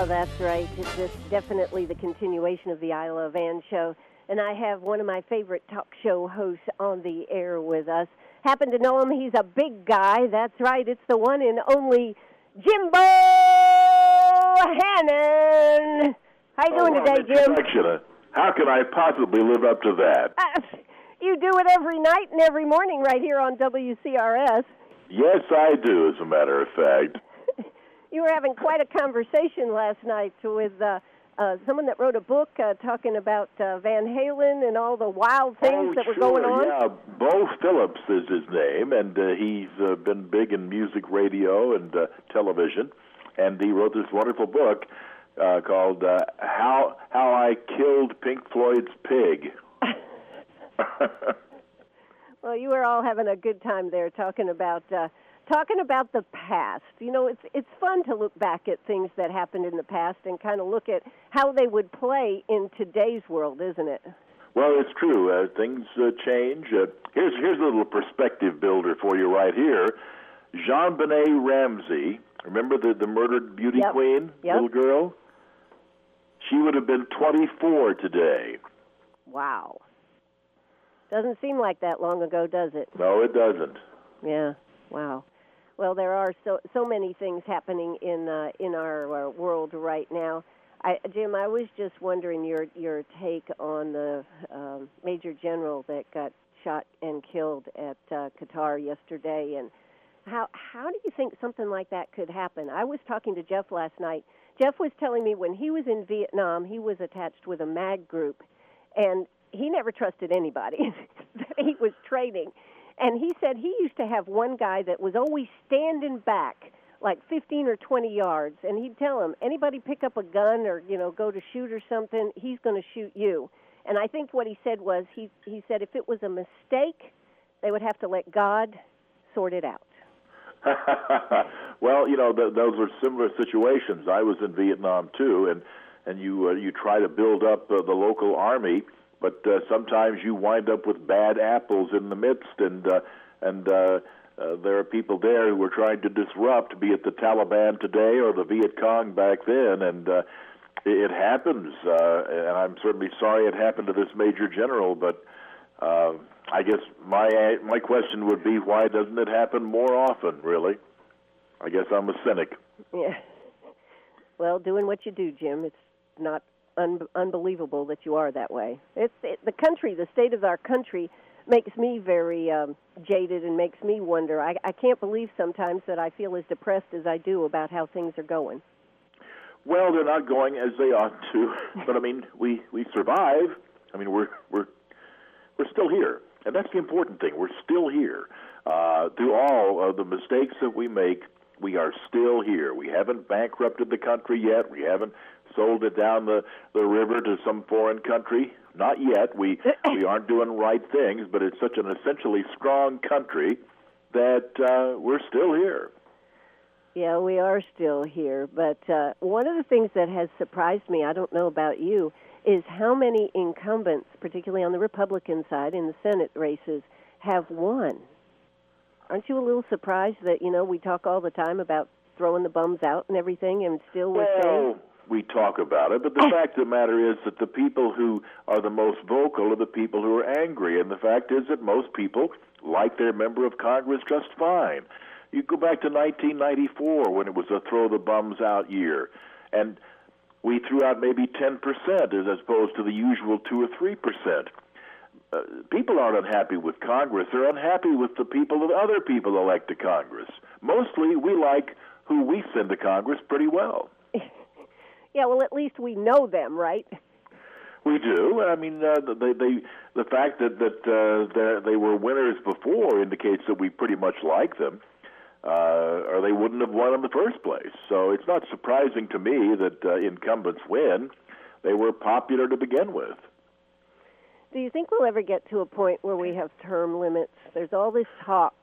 that's right. It's definitely the continuation of the I Love Ann show. And I have one of my favorite talk show hosts on the air with us. Happen to know him. He's a big guy. That's right. It's the one and only Jimbo Hannon. How you doing today, Jim? How can I possibly live up to that? You do it every night and every morning right here on WCRS. Yes, I do, as a matter of fact. You were having quite a conversation last night with someone that wrote a book talking about Van Halen and all the wild things that were going on. Yeah, Bo Phillips is his name, and he's been big in music, radio, and television. And he wrote this wonderful book called "How I Killed Pink Floyd's Pig." Well, you were all having a good time there talking about the past. You know, it's fun to look back at things that happened in the past and kind of look at how they would play in today's world, isn't it? Well, it's true. Things change. Here's a little perspective builder for you right here. JonBenet Ramsey, remember the murdered beauty queen, little girl? She would have been 24 today. Wow. Doesn't seem like that long ago, does it? No, it doesn't. Yeah. Wow. Well, there are so many things happening in our world right now. Jim, I was just wondering your take on the Major General that got shot and killed at Qatar yesterday, and how do you think something like that could happen? I was talking to Jeff last night. Jeff was telling me when he was in Vietnam, he was attached with a MAG group, and he never trusted anybody that he was training. And he said he used to have one guy that was always standing back like 15 or 20 yards, and he'd tell him, anybody pick up a gun or, go to shoot or something, he's going to shoot you. And I think what he said was, he said if it was a mistake, they would have to let God sort it out. Well, those were similar situations. I was in Vietnam, too, and you try to build up the local army, but sometimes you wind up with bad apples in the midst, and there are people there who are trying to disrupt, be it the Taliban today or the Viet Cong back then, and it happens. And I'm certainly sorry it happened to this Major General, but I guess my question would be, why doesn't it happen more often, really? I guess I'm a cynic. Yeah. Well, doing what you do, Jim, it's not unbelievable that you are that way. The state of our country makes me very jaded and makes me wonder. I can't believe sometimes that I feel as depressed as I do about how things are going. Well, they're not going as they ought to, but I mean, we survive. I mean, we're still here, and that's the important thing. We're still here. Through all of the mistakes that we make, we are still here. We haven't bankrupted the country yet. We haven't sold it down the river to some foreign country. Not yet. We aren't doing right things, but it's such an essentially strong country that we're still here. Yeah, we are still here. But one of the things that has surprised me, I don't know about you, is how many incumbents, particularly on the Republican side in the Senate races, have won. Aren't you a little surprised that, we talk all the time about throwing the bums out and everything, and still we're saying... We talk about it, but the fact of the matter is that the people who are the most vocal are the people who are angry, and the fact is that most people like their member of Congress just fine. You go back to 1994 when it was a throw the bums out year, and we threw out maybe 10% as opposed to the usual 2 or 3%. People aren't unhappy with Congress. They're unhappy with the people that other people elect to Congress. Mostly, we like who we send to Congress pretty well. Yeah, well, at least we know them, right? We do. I mean, the fact that they were winners before indicates that we pretty much like them, or they wouldn't have won in the first place. So it's not surprising to me that incumbents win. They were popular to begin with. Do you think we'll ever get to a point where we have term limits? There's all this talk.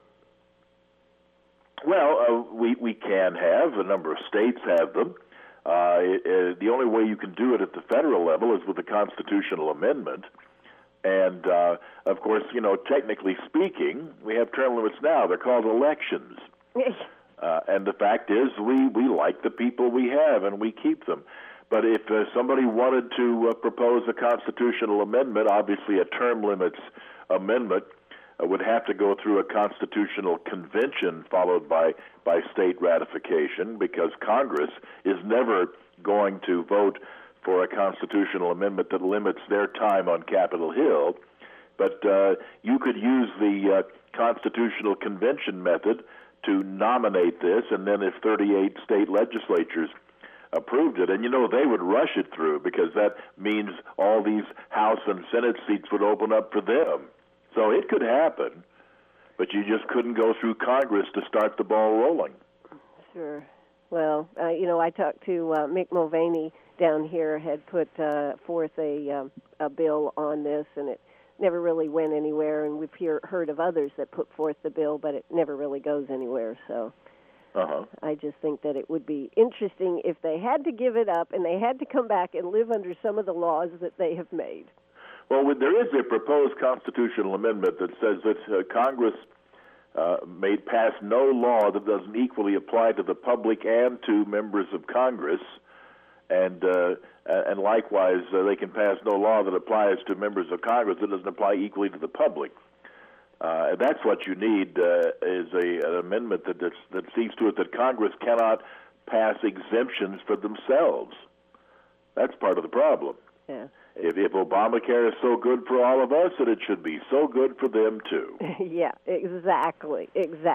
Well, we can have. A number of states have them. The only way you can do it at the federal level is with a constitutional amendment. And, of course, technically speaking, we have term limits now. They're called elections. And the fact is, we like the people we have, and we keep them. But if somebody wanted to propose a constitutional amendment, obviously a term limits amendment would have to go through a constitutional convention followed by state ratification, because Congress is never going to vote for a constitutional amendment that limits their time on Capitol Hill. But you could use the constitutional convention method to nominate this, and then if 38 state legislatures approved it, and they would rush it through, because that means all these House and Senate seats would open up for them. So it could happen, but you just couldn't go through Congress to start the ball rolling. Sure. Well, I talked to Mick Mulvaney down here, had put forth a bill on this, and it never really went anywhere, and we've heard of others that put forth the bill, but it never really goes anywhere. So I just think that it would be interesting if they had to give it up and they had to come back and live under some of the laws that they have made. Well, there is a proposed constitutional amendment that says that Congress may pass no law that doesn't equally apply to the public and to members of Congress, and likewise they can pass no law that applies to members of Congress that doesn't apply equally to the public. And that's what you need is an amendment that sees to it that Congress cannot pass exemptions for themselves. That's part of the problem. Yeah. If Obamacare is so good for all of us, then it should be so good for them too. Yeah, exactly.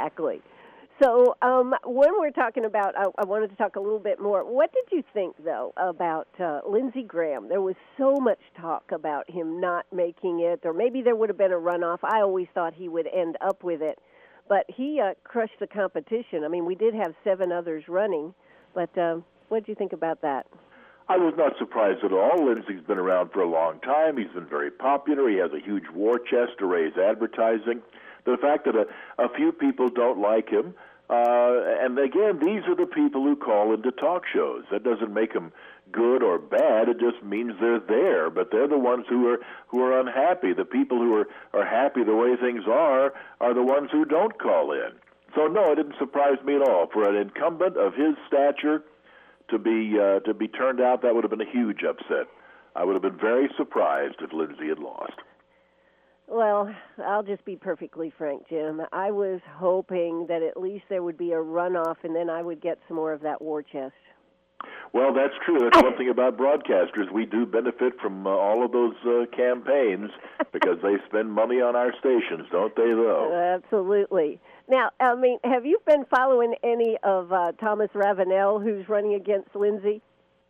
So when we're talking about, I wanted to talk a little bit more. What did you think, though, about Lindsey Graham? There was so much talk about him not making it, or maybe there would have been a runoff. I always thought he would end up with it, but he crushed the competition. I mean, we did have 7 others running, but what did you think about that? I was not surprised at all. Lindsey's been around for a long time. He's been very popular. He has a huge war chest to raise advertising. The fact that a few people don't like him, and again, these are the people who call into talk shows. That doesn't make them good or bad. It just means they're there. But they're the ones who are unhappy. The people who are happy the way things are the ones who don't call in. So no, it didn't surprise me at all. For an incumbent of his stature to be turned out, that would have been a huge upset. I would have been very surprised if Lindsey had lost. Well, I'll just be perfectly frank, Jim. I was hoping that at least there would be a runoff, and then I would get some more of that war chest. Well, that's true. That's one thing about broadcasters. We do benefit from all of those campaigns because they spend money on our stations, don't they, though? Absolutely. Now, I mean, have you been following any of Thomas Ravenel, who's running against Lindsey?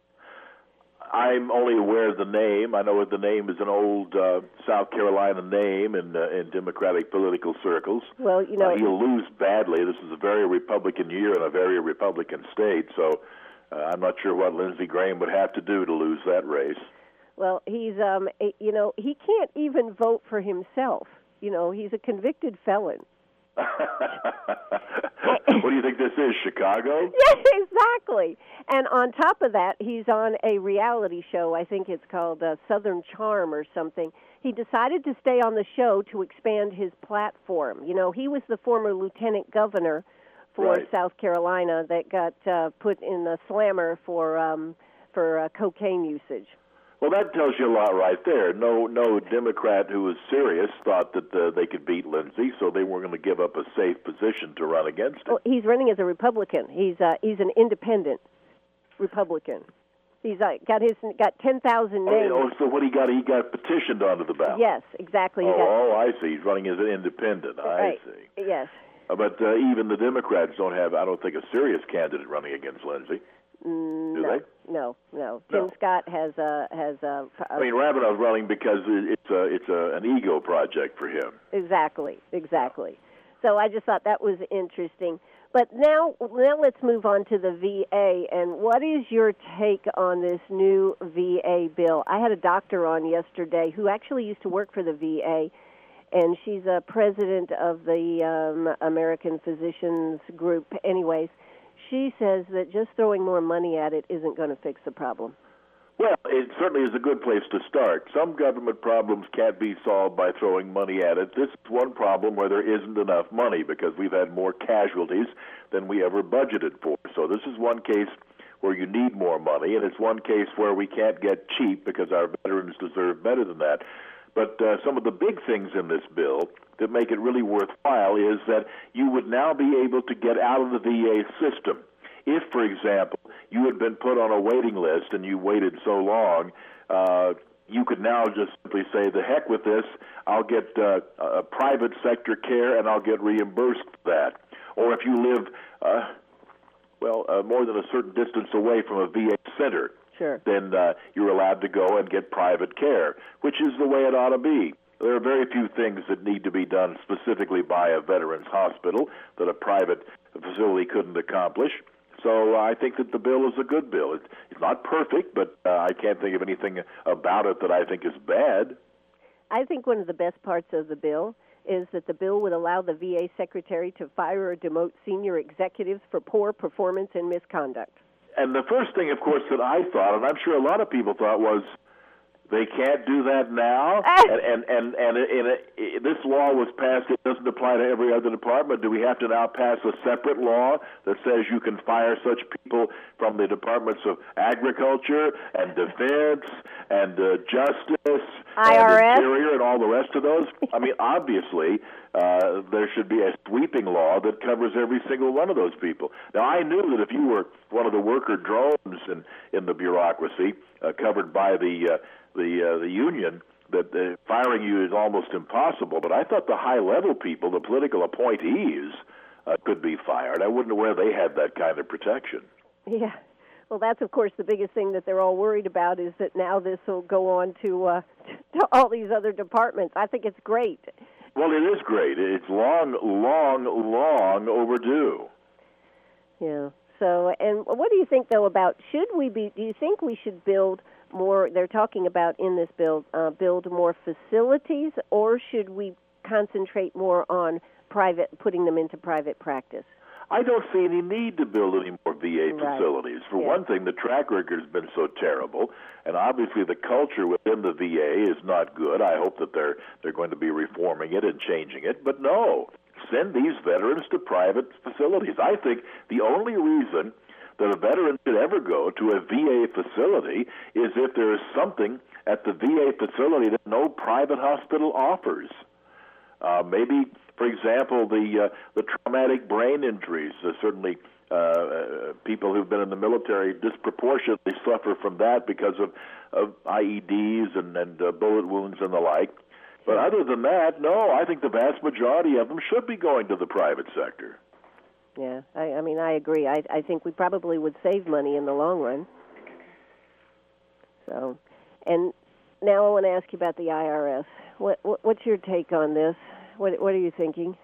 I'm only aware of the name. I know the name is an old South Carolina name in Democratic political circles. Well, he'll lose badly. This is a very Republican year in a very Republican state, so I'm not sure what Lindsey Graham would have to do to lose that race. Well, he's, he can't even vote for himself. He's a convicted felon. What do you think this is, Chicago? Yes, exactly. And on top of that, he's on a reality show. I think it's called Southern Charm or something. He decided to stay on the show to expand his platform. He was the former lieutenant governor for South Carolina that got put in the slammer for cocaine usage. Well, that tells you a lot right there. No Democrat who was serious thought that they could beat Lindsey, so they weren't going to give up a safe position to run against him. Well, he's running as a Republican. He's an independent Republican. He's got 10,000 names. Oh, so what he got petitioned onto the ballot. Yes, exactly. I see. He's running as an independent. Right. I see. Yes. But even the Democrats don't have, I don't think, a serious candidate running against Lindsey. Do they? No. Tim Scott has. I mean, Ravenel's running because it's an ego project for him. Exactly. So I just thought that was interesting. But now let's move on to the VA. And what is your take on this new VA bill? I had a doctor on yesterday who actually used to work for the VA, and she's a president of the American Physicians Group. Anyways, she says that just throwing more money at it isn't going to fix the problem. Well, it certainly is a good place to start. Some government problems can't be solved by throwing money at it. This is one problem where there isn't enough money because we've had more casualties than we ever budgeted for. So this is one case where you need more money, and it's one case where we can't get cheap because our veterans deserve better than that. But some of the big things in this bill that make it really worthwhile is that you would now be able to get out of the VA system. If, for example, you had been put on a waiting list and you waited so long, you could now just simply say, the heck with this, I'll get a private sector care and I'll get reimbursed for that. Or if you live, more than a certain distance away from a VA center, sure, then you're allowed to go and get private care, which is the way it ought to be. There are very few things that need to be done specifically by a veterans hospital that a private facility couldn't accomplish. So I think that the bill is a good bill. It's not perfect, but I can't think of anything about it that I think is bad. I think one of the best parts of the bill is that the bill would allow the VA secretary to fire or demote senior executives for poor performance and misconduct. And the first thing, of course, that I thought, and I'm sure a lot of people thought, was they can't do that now. This law was passed. It doesn't apply to every other department. Do we have to now pass a separate law that says you can fire such people from the departments of agriculture and defense and justice, IRS, and interior, and all the rest of those? I mean, obviously, there should be a sweeping law that covers every single one of those people. Now, I knew that if you were one of the worker drones in the bureaucracy covered by the union, that firing you is almost impossible. But I thought the high-level people, the political appointees, could be fired. I wouldn't know where they had that kind of protection. Yeah. Well, that's, of course, the biggest thing that they're all worried about is that now this will go on to all these other departments. I think it's great. Well, it is great. It's long overdue. Yeah. So, and what do you think, though, about do you think we should build more, they're talking about in this bill, build more facilities, or should we concentrate more on putting them into private practice? I don't see any need to build any more VA facilities. For one thing, the track record has been so terrible, and obviously the culture within the VA is not good. I hope that they're going to be reforming it and changing it. But no, send these veterans to private facilities. I think the only reason that a veteran should ever go to a VA facility is if there is something at the VA facility that no private hospital offers. Maybe, for example, the traumatic brain injuries. Certainly, people who've been in the military disproportionately suffer from that because of IEDs and bullet wounds and the like. But other than that, no, I think the vast majority of them should be going to the private sector. Yeah, I mean, I agree. I think we probably would save money in the long run. So, and now I want to ask you about the IRS. What's your take on this? What are you thinking?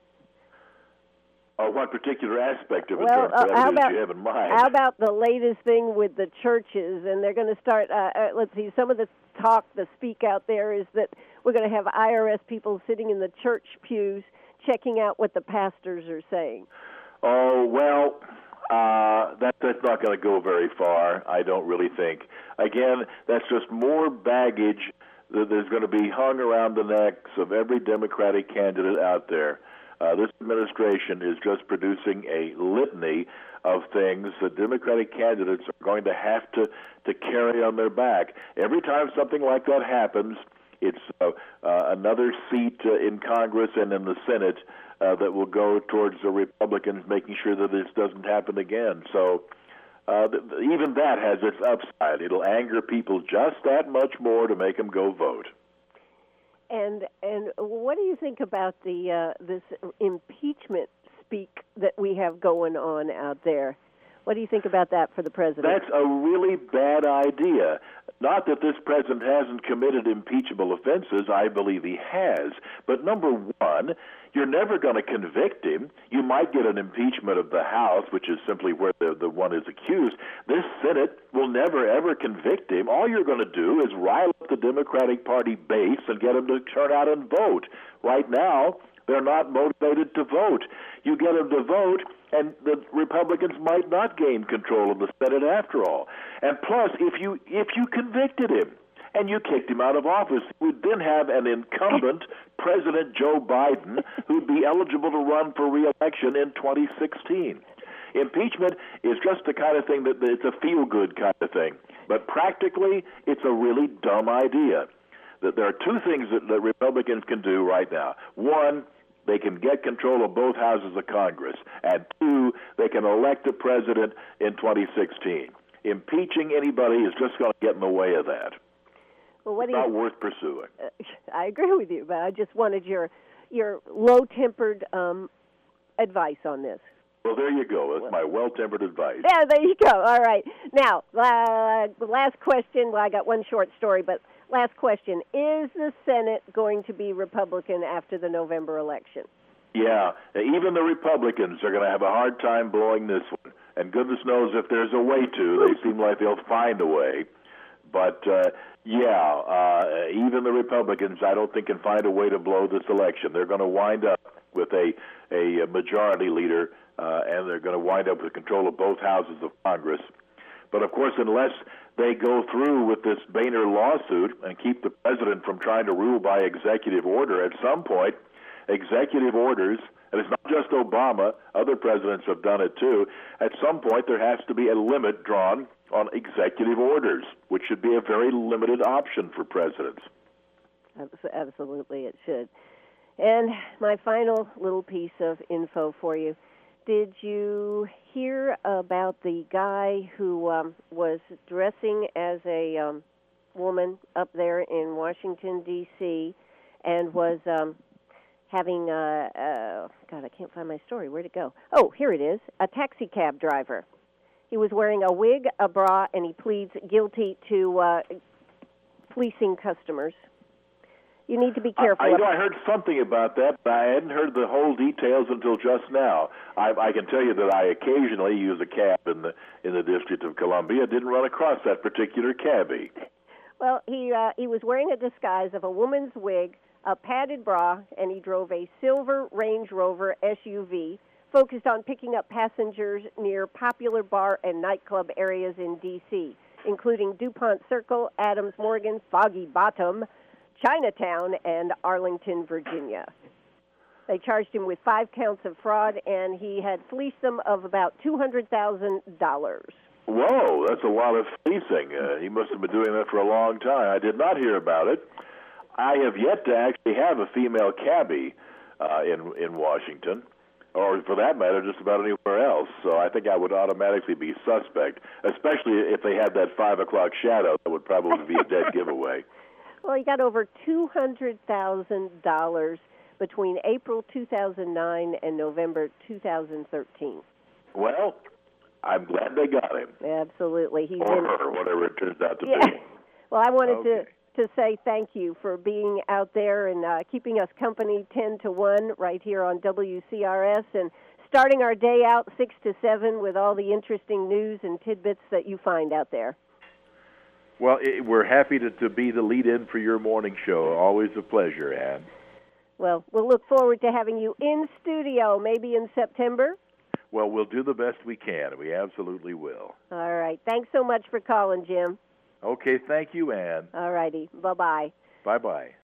What particular aspect of it? Well, do you have in mind? How about the latest thing with the churches? And they're going to start, let's see, some of the speak out there is that we're going to have IRS people sitting in the church pews checking out what the pastors are saying. Oh, well, that's not going to go very far, I don't really think. Again, that's just more baggage that is going to be hung around the necks of every Democratic candidate out there. This administration is just producing a litany of things that Democratic candidates are going to have to carry on their back. Every time something like that happens, it's another seat in Congress and in the Senate that will go towards the Republicans, making sure that this doesn't happen again. So even that has its upside. It'll anger people just that much more to make them go vote. And what do you think about this impeachment speak that we have going on out there? What do you think about that for the president? That's a really bad idea. Not that this president hasn't committed impeachable offenses. I believe he has. But number one, you're never going to convict him. You might get an impeachment of the House, which is simply where the one is accused. This Senate will never, ever convict him. All you're going to do is rile up the Democratic Party base and get them to turn out and vote. Right now, They're not motivated to vote. You get them to vote, and the Republicans might not gain control of the Senate after all. And plus, if you convicted him and you kicked him out of office, we'd then have an incumbent President Joe Biden who'd be eligible to run for re-election in 2016. Impeachment is just the kind of thing that it's a feel-good kind of thing. But practically, it's a really dumb idea. That there are two things that Republicans can do right now. One, they can get control of both houses of Congress. And two, they can elect a president in 2016. Impeaching anybody is just going to get in the way of that. Well, what it's not worth pursuing. I agree with you, but I just wanted your low-tempered advice on this. Well, there you go. That's my well-tempered advice. Yeah, there you go. All right. Now, last question. Well, I got one short story, but last question. Is the Senate going to be Republican after the November election? Yeah. Even the Republicans are going to have a hard time blowing this one. And goodness knows if there's a way to. They seem like they'll find a way. But, even the Republicans, I don't think, can find a way to blow this election. They're going to wind up with a majority leader, and they're going to wind up with control of both houses of Congress. But, of course, unless they go through with this Boehner lawsuit and keep the president from trying to rule by executive order, at some point, executive orders, and it's not just Obama, other presidents have done it too, at some point there has to be a limit drawn on executive orders, which should be a very limited option for presidents. Absolutely, it should. And my final little piece of info for you. Did you hear about the guy who was dressing as a woman up there in Washington, D.C., and was having God, I can't find my story. Where'd it go? Oh, here it is, a taxi cab driver. He was wearing a wig, a bra, and he pleads guilty to fleecing customers. You need to be careful. I heard something about that, but I hadn't heard the whole details until just now. I can tell you that I occasionally use a cab in the District of Columbia. Didn't run across that particular cabbie. Well, he was wearing a disguise of a woman's wig, a padded bra, and he drove a silver Range Rover SUV focused on picking up passengers near popular bar and nightclub areas in D.C., including DuPont Circle, Adams Morgan, Foggy Bottom, Chinatown, and Arlington, Virginia. They charged him with 5 counts of fraud, and he had fleeced them of about $200,000. Whoa, that's a lot of fleecing. He must have been doing that for a long time. I did not hear about it. I have yet to actually have a female cabbie in Washington, or for that matter, just about anywhere else. So I think I would automatically be suspect, especially if they had that 5 o'clock shadow. That would probably be a dead giveaway. Well, he got over $200,000 between April 2009 and November 2013. Well, I'm glad they got him. Absolutely. Or her, whatever it turns out to be. Well, I wanted to say thank you for being out there and keeping us company 10 to 1 right here on WCRS and starting our day out 6 to 7 with all the interesting news and tidbits that you find out there. Well, we're happy to be the lead-in for your morning show. Always a pleasure, Ann. Well, we'll look forward to having you in studio, maybe in September. Well, we'll do the best we can. We absolutely will. All right. Thanks so much for calling, Jim. Okay, thank you, Ann. All righty. Bye-bye. Bye-bye.